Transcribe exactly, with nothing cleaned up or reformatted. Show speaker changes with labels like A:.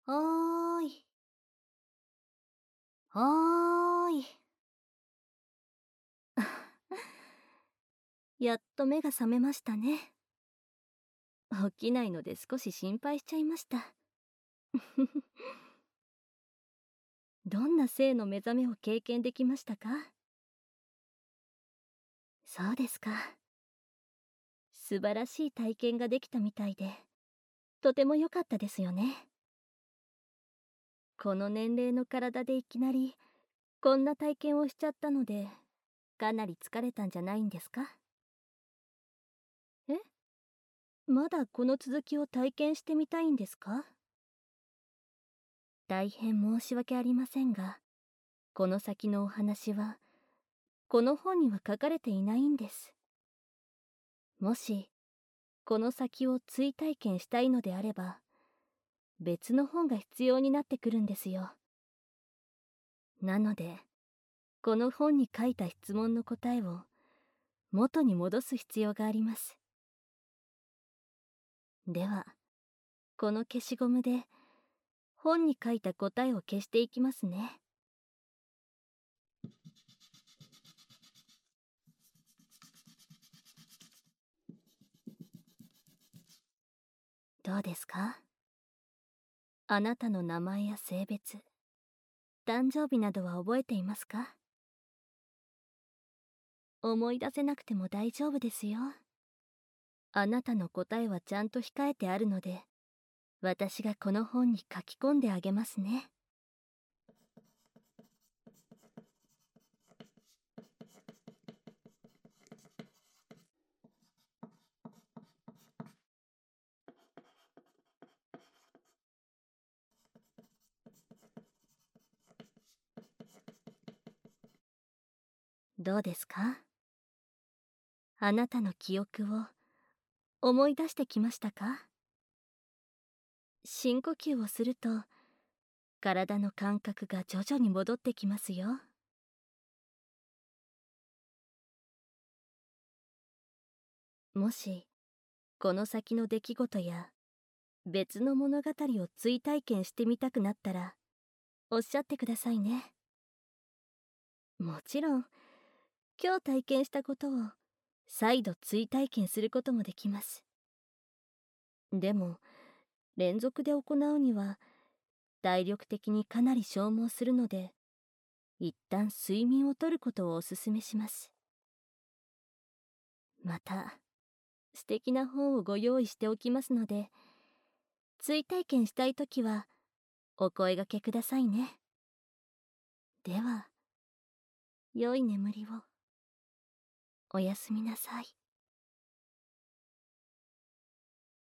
A: はーい。はーい。やっと目が覚めましたね。起きないので少し心配しちゃいました。どんな性の目覚めを経験できましたか？そうですか。素晴らしい体験ができたみたいで、とても良かったですよね。この年齢の体でいきなりこんな体験をしちゃったので、かなり疲れたんじゃないんですか？え、まだこの続きを体験してみたいんですか？大変申し訳ありませんが、この先のお話はこの本には書かれていないんです。もしこの先を追体験したいのであれば、別の本が必要になってくるんですよ。なので、この本に書いた質問の答えを元に戻す必要があります。では、この消しゴムで本に書いた答えを消していきますね。どうですか？あなたの名前や性別、誕生日などは覚えていますか？思い出せなくても大丈夫ですよ。あなたの答えはちゃんと控えてあるので、私がこの本に書き込んであげますね。どうですか？あなたの記憶を思い出してきましたか？深呼吸をすると体の感覚が徐々に戻ってきますよ。もしこの先の出来事や別の物語を追体験してみたくなったらおっしゃってくださいね。もちろん今日体験したことを再度追体験することもできます。でも連続で行うには体力的にかなり消耗するので、一旦睡眠をとることをおすすめします。また素敵な本をご用意しておきますので、追体験したいときはお声掛けくださいね。では良い眠りを。おやすみなさい。